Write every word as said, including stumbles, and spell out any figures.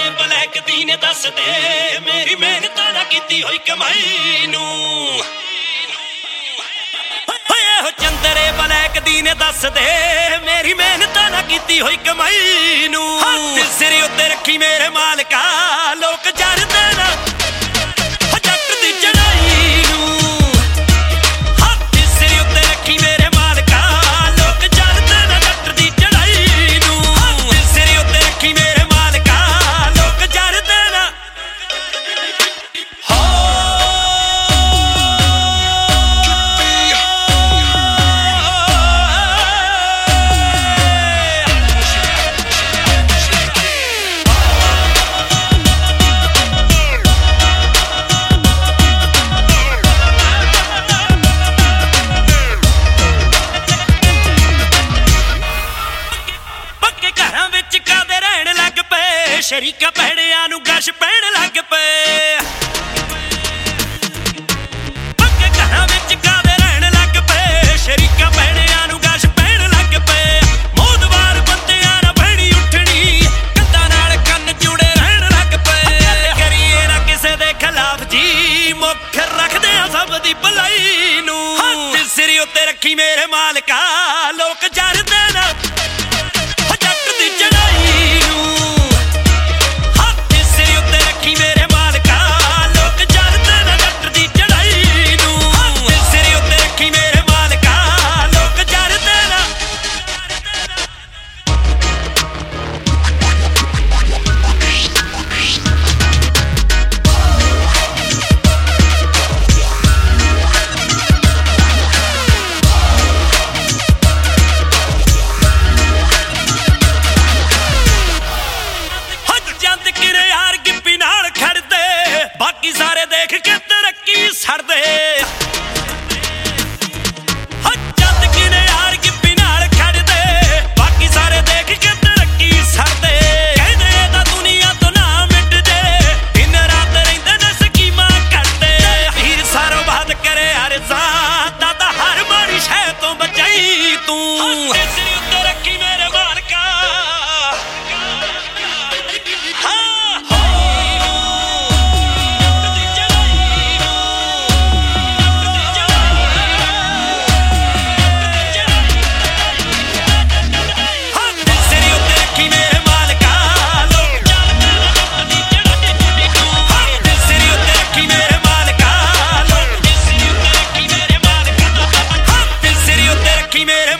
black ਦੀ ਨੇ ਦੱਸ ਦੇ ਮੇਰੀ ਮਿਹਨਤਾਂ ਨਾ ਕੀਤੀ ਹੋਈ ਕਮਾਈ ਨੂੰ ਹੋਏ ਹੋ ਚੰਦਰੇ ਬਲੈਕ ਦੀ ਨੇ ਦੱਸ ਦੇ ਮੇਰੀ ਮਿਹਨਤਾਂ ਨਾ ਕੀਤੀ ਹੋਈ ਕਮਾਈ ਨੂੰ ਹੱਥ ਸਿਰ ਉੱਤੇ ਰੱਖੀ ਮੇਰੇ ਮਾਲਕਾ ਲੋਕ ਜਰਦੇ ਨਾ ਜੱਟ ਦੀ ਚੜਾਈ ਨੂੰ ਹੱਥ ਸਿਰ ਉੱਤੇ ਰੱਖੀ ਮੇਰੇ ਮਾਲਕਾ ਲੋਕ ਜਰਦੇ ਨਾ ਜੱਟ ਦੀ ਚੜਾਈ ਨੂੰ ਹੱਥ ਸਿਰ ਉੱਤੇ ਰੱਖੀ ਮੇਰੇ ਮਾਲਕਾ ਲੋਕ ਜਰਦੇ ਨਾ ਹੋ ਸ਼ਰੀਕਾਂ ਭੈੜਿਆਂ ਨੂੰ ਗਸ਼ ਪੈਣ ਲੱਗ ਪਏ ਪੱਕੇ ਘਰਾਂ ਵਿੱਚ ਕਾਦੇ ਰਹਿਣ ਲੱਗ ਪਏ ਸ਼ਰੀਕਾਂ ਭੈੜਿਆਂ ਨੂੰ ਗਸ਼ ਪੈਣ ਲੱਗ ਪਏ ਮੋਦਵਾਰ ਬੰਦਿਆਂ ਨਾਲ ਭੈੜੀ ਉੱਠਣੀ ਕੰਧਾਂ ਨਾਲ ਕੰਨ ਜੁੜੇ ਰਹਿਣ ਲੱਗ ਪਏ ਕਰੀਏ ਨਾ ਕਿਸੇ ਦੇ ਖਿਲਾਫ ਜੀ ਮੁੱਖ ਰੱਖਦੇ ਆ ਸਭ ਦੀ ਭਲਾਈ ਨੂੰ ਹੱਥ ਸਿਰ ਉੱਤੇ ਰੱਖੀ ਮੇਰੇ ਮਾਲਕਾ ਲੋਕ ਜਰਦੇ ਨਾ ਜੱਟ ਦੀ ਚੜਾਈ ਨੂੰ ਮੇਰੇ ਮਾਲਕਾ ਲੋਕ ਜਰਦੇ ਨਾ ਜੱਟ ਦੀ ਚੜਾਈ ਨੂੰ ਸਿਰ ਉੱਤੇ ਰੱਖੀ ਮੇਰੇ ਮਾਲਕਾ ਲੋਕ ਜਰਦੇ ਨਾ ਹੱਜ ਜੰਦ ਕਿਰੇ ਯਾਰ ਗਿੱਪੀ ਨਾਲ ਖੜਦੇ ਬਾਕੀ ਸਾਰੇ ਦੇਖ ਕੇ ਤਰੱਕੀ ਛੱਡਦੇ ਹੱਜਤ ਕਿਨੇ ਯਾਰ ਗਿੱਪੀ ਨਾਲ ਖੜਦੇ ਬਾਕੀ ਸਾਰੇ ਦੇਖ ਕੇ ਤਰੱਕੀ ਛੱਡਦੇ ਕਹਿੰਦੇ ਤਾਂ ਦੁਨੀਆ ਤੋਂ ਨਾ ਮਿਟ ਜੇ ਦਿਨ ਰਾਤ ਰਹਿੰਦੇ ਨੇ ਸਕੀਮਾਂ ਕਰਦੇ ਹੀਰ ਸਾਰੋ ਬਾਤ ਕਰੇ ਅਰਜ਼ਾਂ ਦਾਦਾ ਹਰ ਮਾੜੀ ਸ਼ੈ ਤੋਂ ਬਚਾਈ ਤੂੰ ਸਿਰ ਉੱਤੇ ਰੱਖੀ ਮੇਰੇ ਮਾਲਕਾ ਮੇਰੇ